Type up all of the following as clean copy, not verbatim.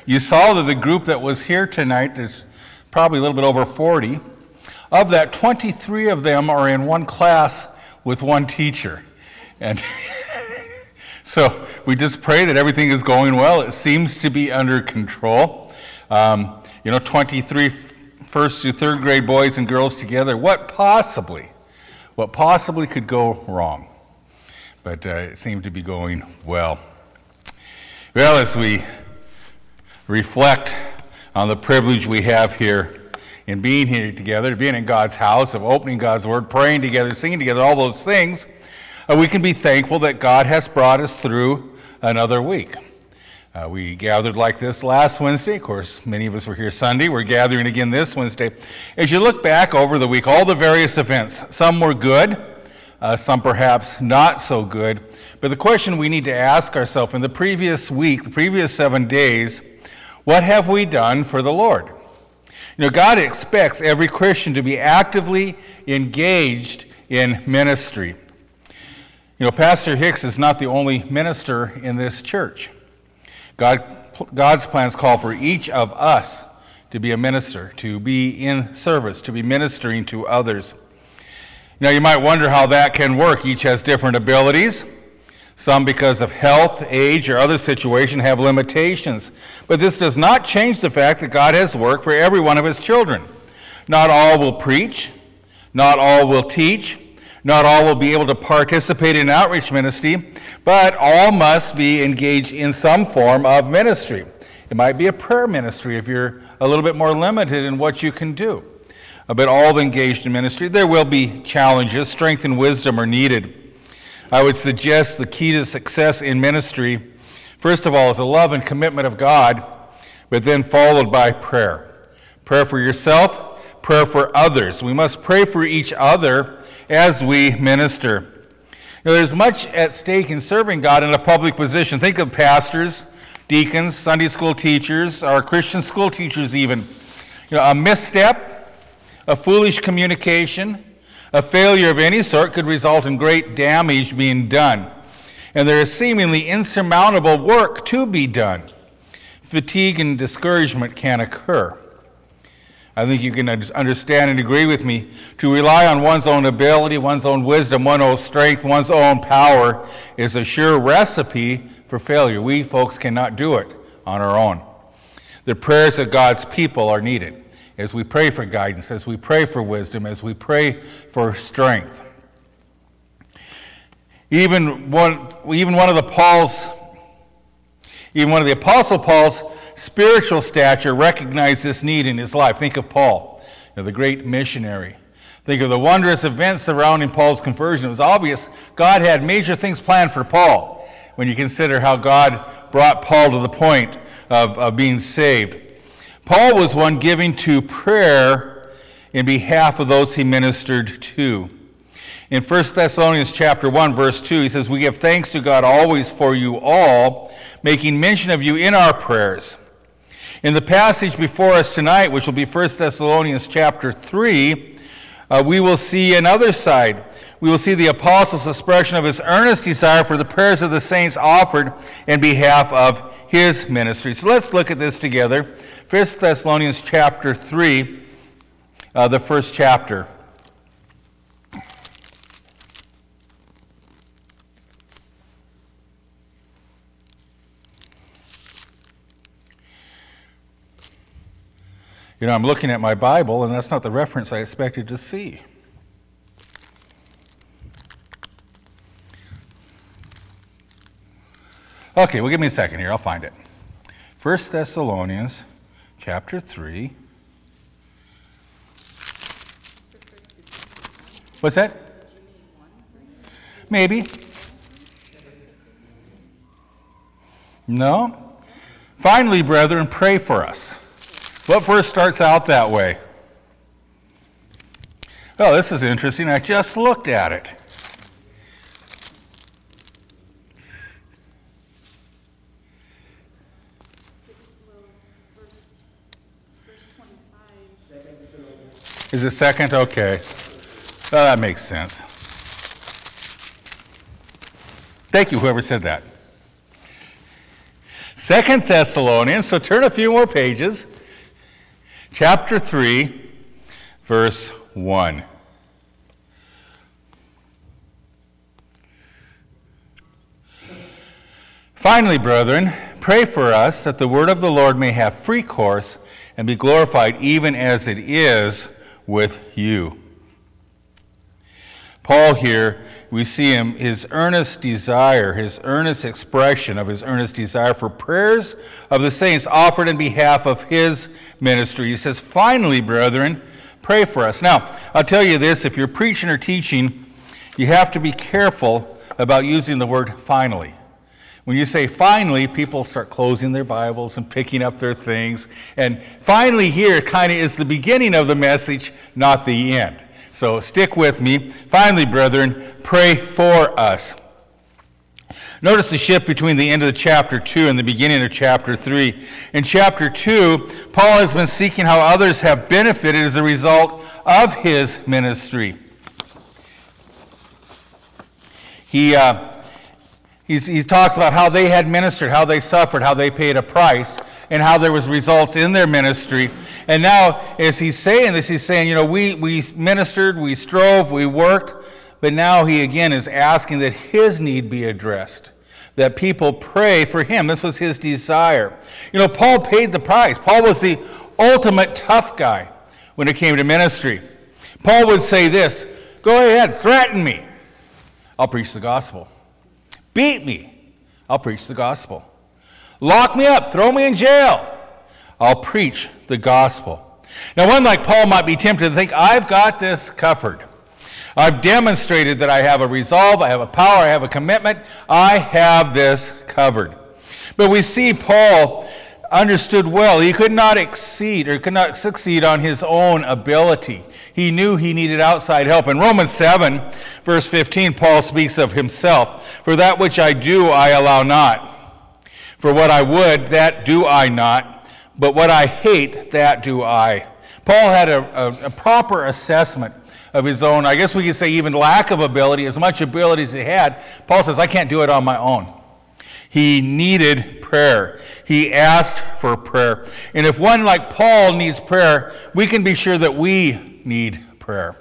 You saw that the group that was here tonight is probably a little bit over 40. Of that, 23 of them are in one class with one teacher. And so we just pray that everything is going well. It seems to be under control. 23 first to third grade boys and girls together. What possibly could go wrong? But it seemed to be going well. Well, as we reflect on the privilege we have here in being here together, being in God's house, of opening God's Word, praying together, singing together, all those things, we can be thankful that God has brought us through another week. We gathered like this last Wednesday. Of course, many of us were here Sunday. We're gathering again this Wednesday. As you look back over the week, all the various events, some were good, some perhaps not so good. But the question we need to ask ourselves in the previous week, the previous 7 days, what have we done for the Lord? God expects every Christian to be actively engaged in ministry. Pastor Hicks is not the only minister in this church. God's plans call for each of us to be a minister, to be in service, to be ministering to others. You might wonder how that can work. Each has different abilities. Some, because of health, age, or other situation, have limitations. But this does not change the fact that God has work for every one of his children. Not all will preach. Not all will teach. Not all will be able to participate in outreach ministry, but all must be engaged in some form of ministry. It might be a prayer ministry if you're a little bit more limited in what you can do. But all engaged in ministry. There will be challenges. Strength and wisdom are needed. I would suggest the key to success in ministry, first of all, is a love and commitment of God, but then followed by prayer. Prayer for yourself, prayer for others. We must pray for each other as we minister. There's much at stake in serving God in a public position. Think of pastors, deacons, Sunday school teachers, or Christian school teachers even. A misstep, a foolish communication, a failure of any sort could result in great damage being done. And there is seemingly insurmountable work to be done. Fatigue and discouragement can occur. I think you can understand and agree with me. To rely on one's own ability, one's own wisdom, one's own strength, one's own power is a sure recipe for failure. We folks cannot do it on our own. The prayers of God's people are needed as we pray for guidance, as we pray for wisdom, as we pray for strength. Even one of the Apostle Paul's spiritual stature recognized this need in his life. Think of Paul, the great missionary. Think of the wondrous events surrounding Paul's conversion. It was obvious God had major things planned for Paul when you consider how God brought Paul to the point of being saved. Paul was one giving to prayer in behalf of those he ministered to. In 1 Thessalonians chapter 1, verse 2, he says, "We give thanks to God always for you all, making mention of you in our prayers." In the passage before us tonight, which will be 1 Thessalonians chapter 3, we will see another side. We will see the apostle's expression of his earnest desire for the prayers of the saints offered in behalf of his ministry. So let's look at this together. 1 Thessalonians chapter 3, the first chapter. I'm looking at my Bible, and that's not the reference I expected to see. Okay, well, give me a second here. I'll find it. 1 Thessalonians chapter 3. What's that? Maybe. No? Finally, brethren, pray for us. What verse starts out that way? Oh, this is interesting. I just looked at it. Is it second? Okay. Oh, that makes sense. Thank you, whoever said that. 2 Thessalonians, so turn a few more pages. Chapter 3, verse 1. Finally, brethren, pray for us that the word of the Lord may have free course and be glorified even as it is with you. Paul here, we see his earnest desire, his earnest expression of his earnest desire for prayers of the saints offered in behalf of his ministry. He says, finally, brethren, pray for us. Now, I'll tell you this, if you're preaching or teaching, you have to be careful about using the word finally. When you say finally, people start closing their Bibles and picking up their things. And finally here kind of is the beginning of the message, not the end. So stick with me. Finally, brethren, pray for us. Notice the shift between the end of chapter 2 and the beginning of chapter 3. In chapter 2, Paul has been seeking how others have benefited as a result of his ministry. He talks about how they had ministered, how they suffered, how they paid a price, and how there was results in their ministry. And now, as he's saying this, he's saying, we ministered, we strove, we worked, but now he again is asking that his need be addressed, that people pray for him. This was his desire. Paul paid the price. Paul was the ultimate tough guy when it came to ministry. Paul would say this, go ahead, threaten me. I'll preach the gospel. Beat me, I'll preach the gospel. Lock me up, throw me in jail, I'll preach the gospel. Now, one like Paul might be tempted to think, I've got this covered. I've demonstrated that I have a resolve, I have a power, I have a commitment, I have this covered. But we see Paul understood well, he could not succeed on his own ability. He knew he needed outside help. In Romans 7, verse 15, Paul speaks of himself. For that which I do, I allow not. For what I would, that do I not. But what I hate, that do I. Paul had a proper assessment of his own, I guess we could say even lack of ability, as much ability as he had. Paul says, I can't do it on my own. He needed prayer. He asked for prayer. And if one like Paul needs prayer, we can be sure that we need prayer.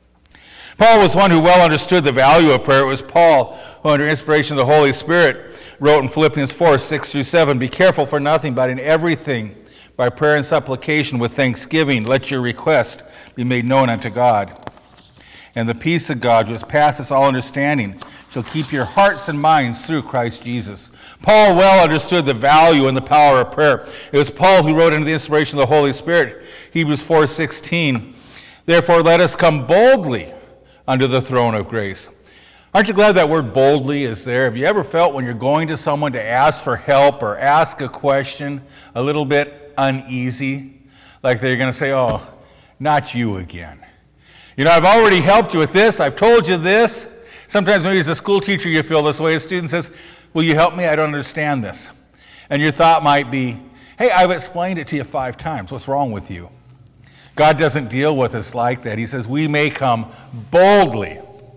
Paul was one who well understood the value of prayer. It was Paul who, under inspiration of the Holy Spirit, wrote in Philippians 4, 6 through 7, be careful for nothing, but in everything, by prayer and supplication with thanksgiving, let your request be made known unto God. And the peace of God, which passes all understanding, shall keep your hearts and minds through Christ Jesus. Paul well understood the value and the power of prayer. It was Paul who wrote under the inspiration of the Holy Spirit, Hebrews 4:16, therefore let us come boldly under the throne of grace. Aren't you glad that word boldly is there? Have you ever felt when you're going to someone to ask for help or ask a question a little bit uneasy? Like they're going to say, oh, not you again. I've already helped you with this. I've told you this. Sometimes maybe as a school teacher you feel this way. A student says, will you help me? I don't understand this. And your thought might be, hey, I've explained it to you 5 times. What's wrong with you? God doesn't deal with us like that. He says we may come boldly.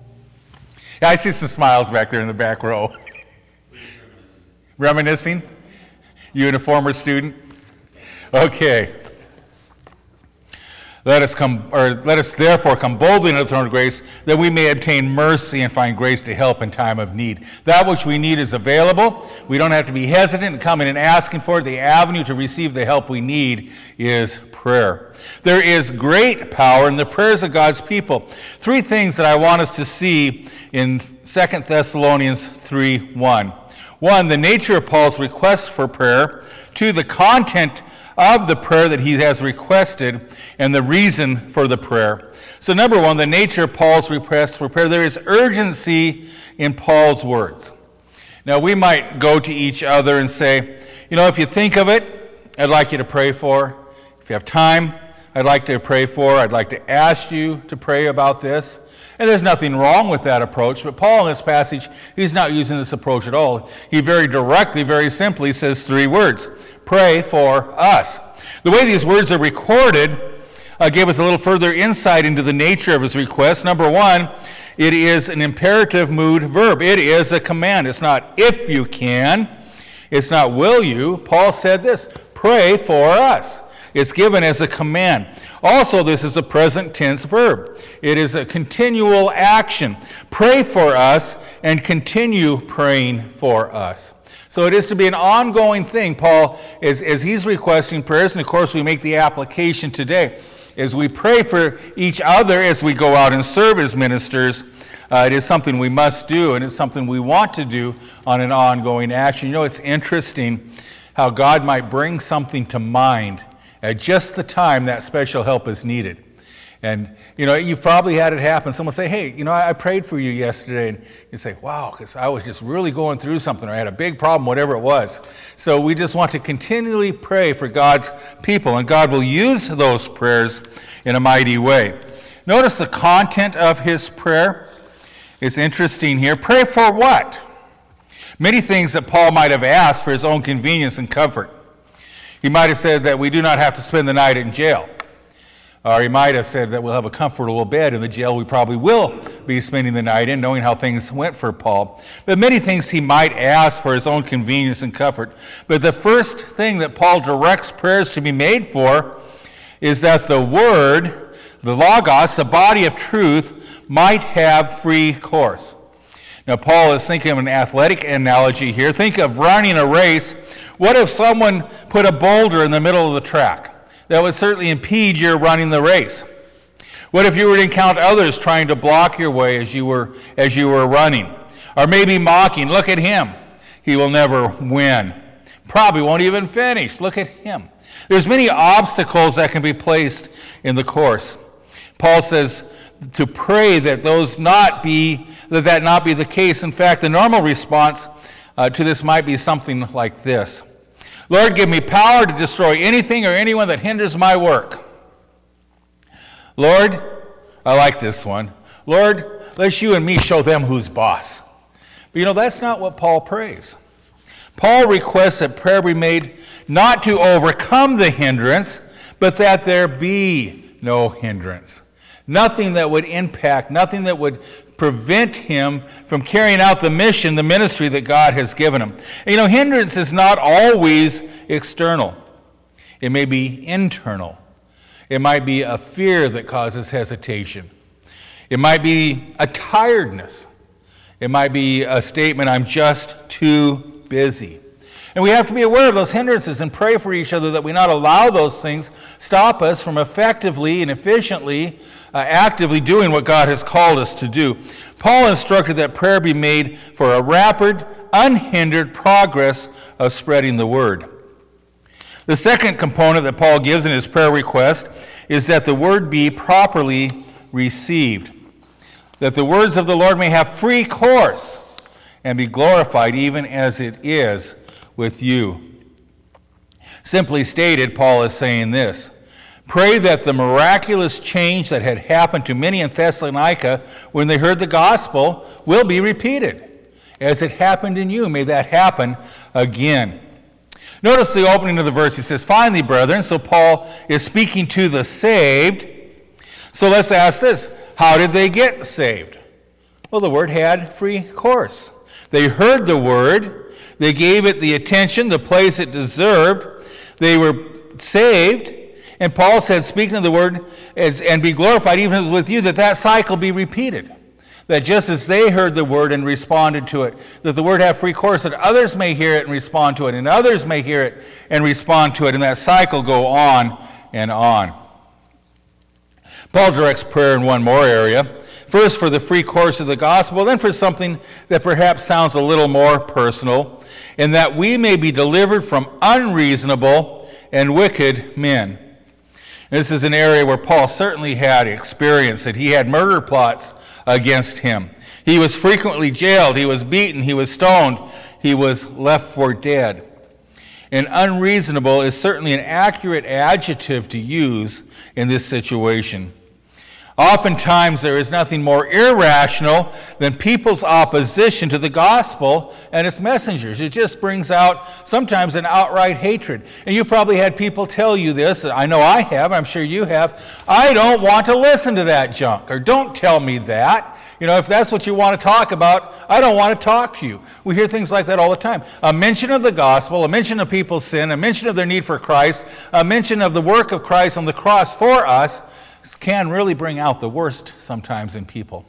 Yeah, I see some smiles back there in the back row. Reminiscing? You and a former student? Okay. Let us therefore come boldly into the throne of grace, that we may obtain mercy and find grace to help in time of need. That which we need is available. We don't have to be hesitant in coming and asking for it. The avenue to receive the help we need is prayer. There is great power in the prayers of God's people. 3 things that I want us to see in 2 Thessalonians 3:1. 1, the nature of Paul's request for prayer. 2, the content of the prayer that he has requested and the reason for the prayer. So number 1, the nature of Paul's request for prayer. There is urgency in Paul's words. Now we might go to each other and say, if you think of it, I'd like you to pray for. If you have time, I'd like to pray for. I'd like to ask you to pray about this. And there's nothing wrong with that approach, but Paul in this passage, he's not using this approach at all. He very directly, very simply says 3 words. Pray for us. The way these words are recorded gave us a little further insight into the nature of his request. Number 1, it is an imperative mood verb. It is a command. It's not if you can. It's not will you. Paul said this, pray for us. It's given as a command. Also, this is a present tense verb. It is a continual action. Pray for us and continue praying for us. So it is to be an ongoing thing. Paul, as he's requesting prayers, and of course we make the application today, as we pray for each other as we go out and serve as ministers, it is something we must do, and it's something we want to do on an ongoing action. You know, it's interesting how God might bring something to mind at just the time that special help is needed. And, you know, you've probably had it happen. Someone say, hey, you know, I prayed for you yesterday. And you say, wow, because I was just really going through something, or I had a big problem, whatever it was. So we just want to continually pray for God's people, and God will use those prayers in a mighty way. Notice the content of his prayer. It's interesting here. Pray for what? Many things that Paul might have asked for his own convenience and comfort. He might have said that we do not have to spend the night in jail. Or he might have said that we'll have a comfortable bed in the jail we probably will be spending the night in, knowing how things went for Paul. But many things he might ask for his own convenience and comfort. But the first thing that Paul directs prayers to be made for is that the Word, the Logos, the body of truth, might have free course. Now, Paul is thinking of an athletic analogy here. Think of running a race. What if someone put a boulder in the middle of the track? That would certainly impede your running the race. What if you were to encounter others trying to block your way as you were running? Or maybe mocking, look at him. He will never win. Probably won't even finish. Look at him. There's many obstacles that can be placed in the course. Paul says to pray that that not be the case. In fact, the normal response to this might be something like this. Lord, give me power to destroy anything or anyone that hinders my work. Lord, I like this one. Lord, let you and me show them who's boss. But you know, that's not what Paul prays. Paul requests that prayer be made not to overcome the hindrance, but that there be no hindrance. Nothing that would impact, nothing that would prevent him from carrying out the mission, the ministry that God has given him. And you know, hindrance is not always external. It may be internal. It might be a fear that causes hesitation. It might be a tiredness. It might be a statement, I'm just too busy. And we have to be aware of those hindrances and pray for each other that we not allow those things stop us from effectively and efficiently actively doing what God has called us to do. Paul instructed that prayer be made for a rapid, unhindered progress of spreading the word. The second component that Paul gives in his prayer request is that the word be properly received, that the words of the Lord may have free course and be glorified even as it is with you. Simply stated, Paul is saying this: pray that the miraculous change that had happened to many in Thessalonica when they heard the gospel will be repeated. As it happened in you, may that happen again. Notice the opening of the verse. He says, finally, brethren, so Paul is speaking to the saved. So let's ask this: how did they get saved? Well, the word had free course. They heard the word. They gave it the attention, the place it deserved. They were saved. And Paul said, speaking of the word, and be glorified even as with you, that cycle be repeated. That just as they heard the word and responded to it, that the word have free course, that others may hear it and respond to it, and others may hear it and respond to it, and that cycle go on and on. Paul directs prayer in one more area. First for the free course of the gospel, then for something that perhaps sounds a little more personal, in that we may be delivered from unreasonable and wicked men. This is an area where Paul certainly had experience, that he had murder plots against him. He was frequently jailed, he was beaten, he was stoned, he was left for dead. And unreasonable is certainly an accurate adjective to use in this situation. Oftentimes there is nothing more irrational than people's opposition to the gospel and its messengers. It just brings out sometimes an outright hatred. And you probably had people tell you this. I know I have. I'm sure you have. I don't want to listen to that junk. Or don't tell me that. You know, if that's what you want to talk about, I don't want to talk to you. We hear things like that all the time. A mention of the gospel, a mention of people's sin, a mention of their need for Christ, a mention of the work of Christ on the cross for us can really bring out the worst sometimes in people.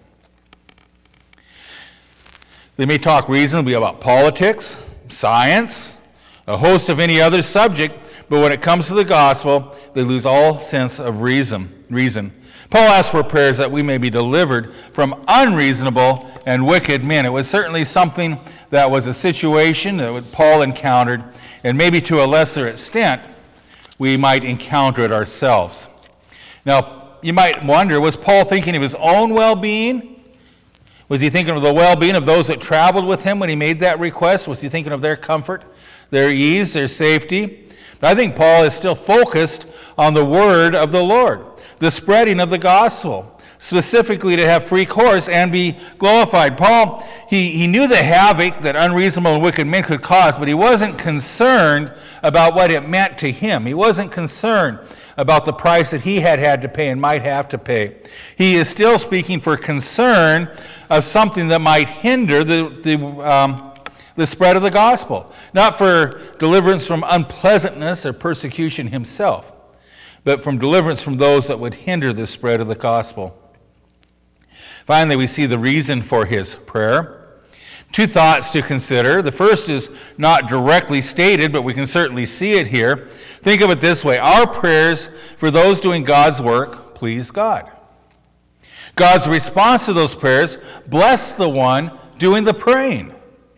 They may talk reasonably about politics, science, a host of any other subject, but when it comes to the gospel, they lose all sense of reason. Paul asks for prayers that we may be delivered from unreasonable and wicked men. It was certainly something that was a situation that Paul encountered, and maybe to a lesser extent, we might encounter it ourselves. Now, you might wonder, was Paul thinking of his own well-being? Was he thinking of the well-being of those that traveled with him when he made that request? Was he thinking of their comfort, their ease, their safety? But I think Paul is still focused on the word of the Lord, the spreading of the gospel, specifically to have free course and be glorified. Paul, he knew the havoc that unreasonable and wicked men could cause, but he wasn't concerned about what it meant to him. He wasn't concerned about the price that he had to pay and might have to pay. He is still speaking for concern of something that might hinder the spread of the gospel, not for deliverance from unpleasantness or persecution himself, but from deliverance from those that would hinder the spread of the gospel. Finally, we see the reason for his prayer. Two thoughts to consider. The first is not directly stated, but we can certainly see it here. Think of it this way. Our prayers for those doing God's work please God. God's response to those prayers bless the one doing the praying.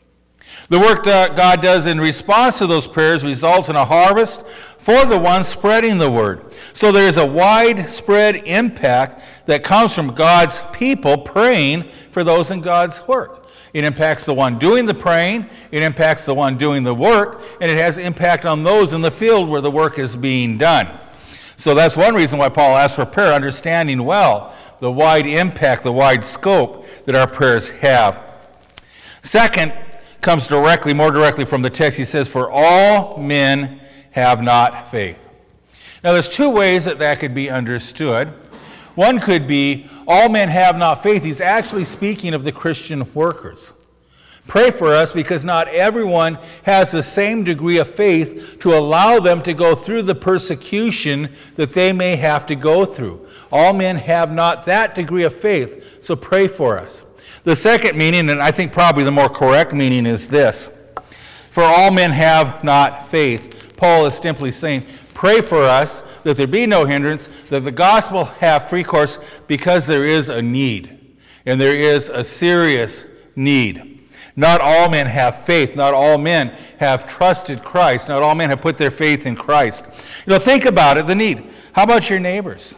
The work that God does in response to those prayers results in a harvest for the one spreading the word. So there is a widespread impact that comes from God's people praying for those in God's work. It impacts the one doing the praying, it impacts the one doing the work, and it has impact on those in the field where the work is being done. So that's one reason why Paul asks for prayer, understanding well the wide impact, the wide scope that our prayers have. Second, comes more directly from the text. He says, for all men have not faith. Now there's two ways that could be understood. One could be, all men have not faith. He's actually speaking of the Christian workers. Pray for us because not everyone has the same degree of faith to allow them to go through the persecution that they may have to go through. All men have not that degree of faith, so pray for us. The second meaning, and I think probably the more correct meaning, is this. For all men have not faith. Paul is simply saying, pray for us that there be no hindrance, that the gospel have free course, because there is a need, and there is a serious need. Not all men have faith. Not all men have trusted Christ. Not all men have put their faith in Christ. You know, think about it, the need. How about your neighbors?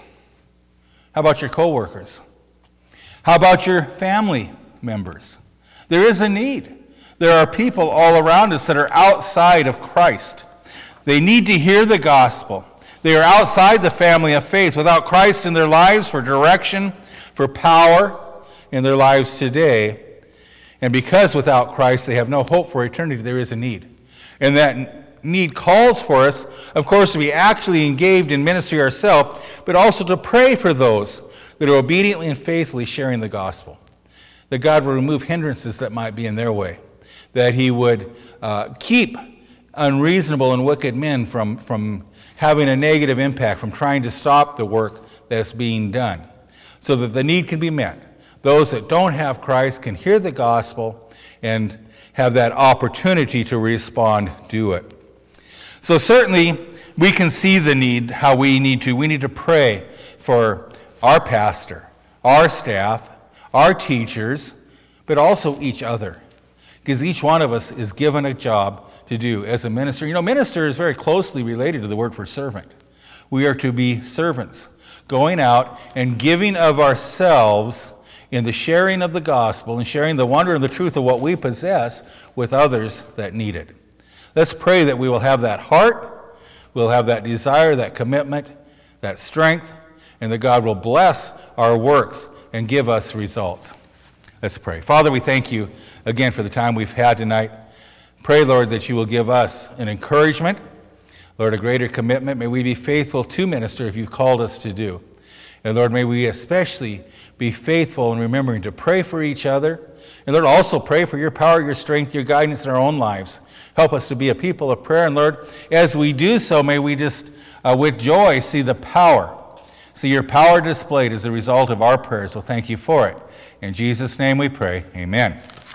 How about your co-workers? How about your family members? There is a need. There are people all around us that are outside of Christ. They need to hear the gospel. They are outside the family of faith, without Christ in their lives for direction, for power in their lives today. And because without Christ they have no hope for eternity, there is a need. And that need calls for us, of course, to be actually engaged in ministry ourselves, but also to pray for those that are obediently and faithfully sharing the gospel. That God will remove hindrances that might be in their way. That he would keep unreasonable and wicked men from having a negative impact, from trying to stop the work that's being done, so that the need can be met. Those that don't have Christ can hear the gospel and have that opportunity to respond to it. So certainly we can see the need, how we need to pray for our pastor, our staff, our teachers, but also each other. Because each one of us is given a job to do as a minister. You know, minister is very closely related to the word for servant. We are to be servants, going out and giving of ourselves in the sharing of the gospel and sharing the wonder and the truth of what we possess with others that need it. Let's pray that we will have that heart, we'll have that desire, that commitment, that strength, and that God will bless our works and give us results. Let's pray. Father, we thank you again for the time we've had tonight. Pray, Lord, that you will give us an encouragement, Lord, a greater commitment. May we be faithful to minister if you've called us to do. And Lord, may we especially be faithful in remembering to pray for each other. And Lord, also pray for your power, your strength, your guidance in our own lives. Help us to be a people of prayer. And Lord, as we do so, may we just with joy see the power. See your power displayed as a result of our prayers. So thank you for it. In Jesus' name we pray. Amen.